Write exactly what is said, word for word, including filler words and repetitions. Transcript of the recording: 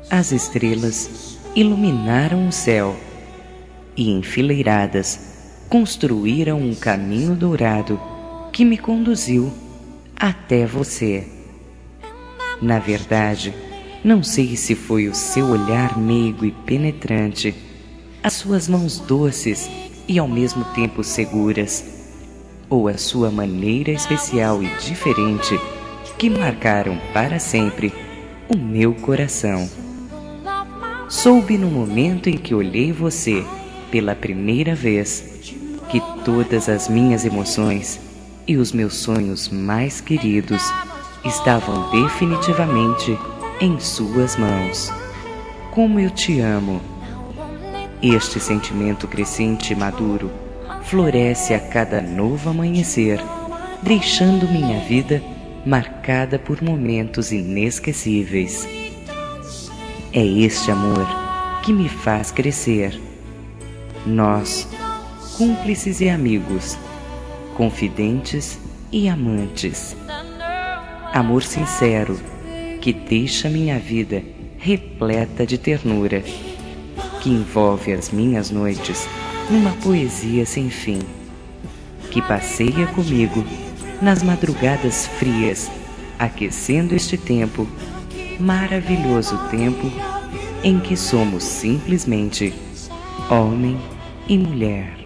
As estrelas iluminaram o céu e, enfileiradas, construíram um caminho dourado que me conduziu até você. Na verdade, não sei se foi o seu olhar meigo e penetrante, as suas mãos doces e ao mesmo tempo seguras, ou a sua maneira especial e diferente que marcaram para sempre o meu coração. Soube no momento em que olhei você pela primeira vez que todas as minhas emoções e os meus sonhos mais queridos estavam definitivamente em suas mãos. Como eu te amo! Este sentimento crescente e maduro floresce a cada novo amanhecer, deixando minha vida marcada por momentos inesquecíveis. É este amor que me faz crescer. Nós, cúmplices e amigos, confidentes e amantes. Amor sincero que deixa minha vida repleta de ternura, que envolve as minhas noites numa poesia sem fim, que passeia comigo nas madrugadas frias, aquecendo este tempo, maravilhoso tempo em que somos simplesmente homem e mulher.